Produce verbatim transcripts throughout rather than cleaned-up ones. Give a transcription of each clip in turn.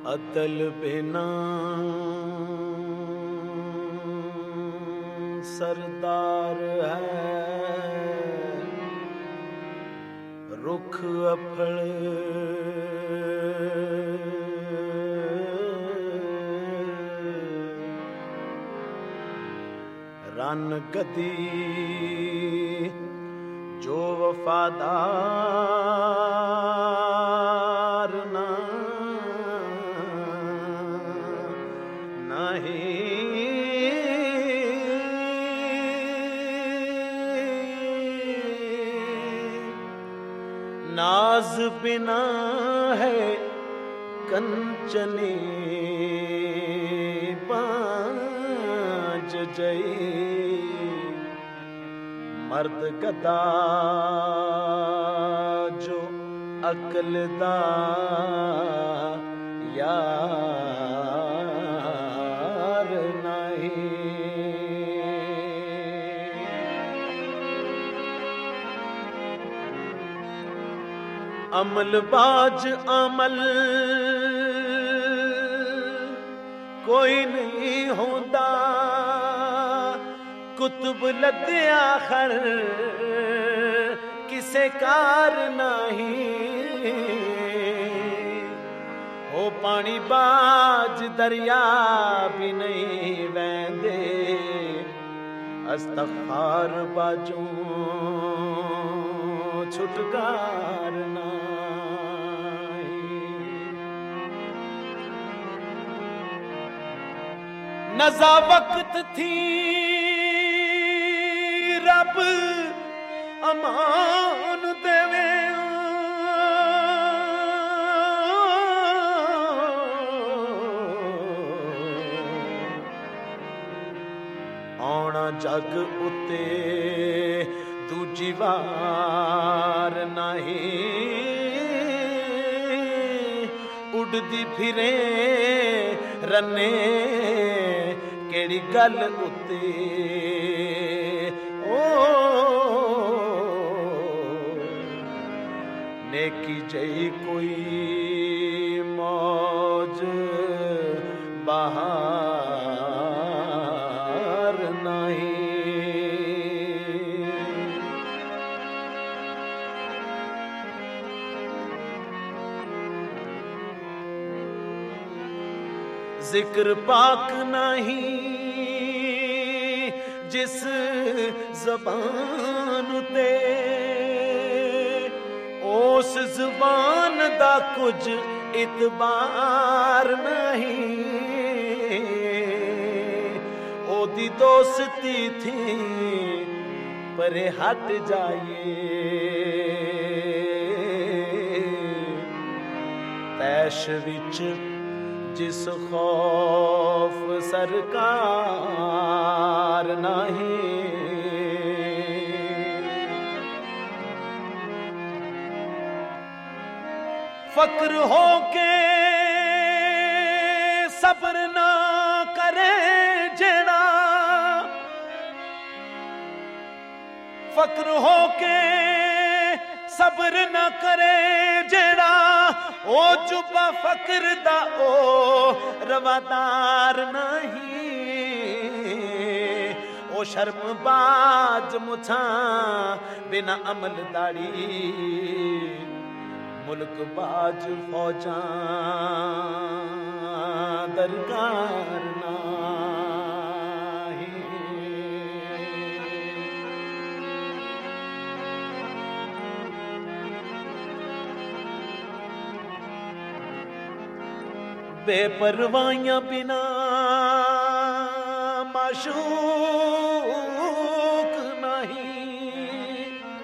अदल बिना सरदार है, रुख अफल रन गदी जो वफादार ना नाज बिना है कंचने बाज जई, मर्द गदा जो अकलदा यार नहीं। अमल बाज अमल कोई नहीं होता, कुतुब लद्या खर किसे कार नहीं। हो पानी बाज दरिया भी नहीं वैंदे, अस्तग़फ़ार बाजों छुटकार नहीं। नज़ा वक्त थी रब अमान देवे, आना जग उते दूजी वार नहीं। उड़दी फिरे रन्ने केड़ी गल उते, ओ नेकी जई कोई मौज बहार नहीं। जिक्र पाक नहीं जिस ज़बान ते, उस ज़बान दा कुछ इतबार नहीं। ओदी दोस्ती थी परे हट जाइए, तैश विच जिस खौफ सरकार नहीं। फक्र हो के सब्र ना करे जेड़ा, फक्र हो के सब्र ना करे जेड़ा, ओ चुपा फक्र दा ओ रवादार नहीं। ओ शर्मबाज मुछा बिना अमल दाड़ी, मुल्क बाज फौजा दरकार नाही। बेपरवाहियां बिना माशूक नहीं,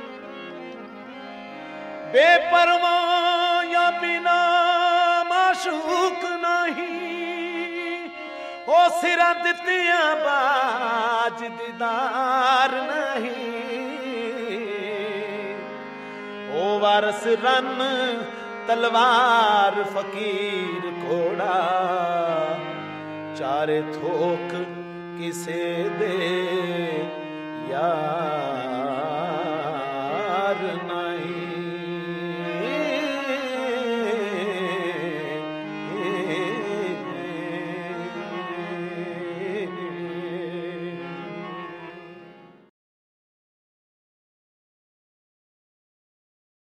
बेपरवाहियां बिना माशूक नहीं। ओ सिरा दित्तियां बाज दीदार नहीं। ओ वारस रन तलवार फकीर घोड़ा, चारे थोक किसे दे यार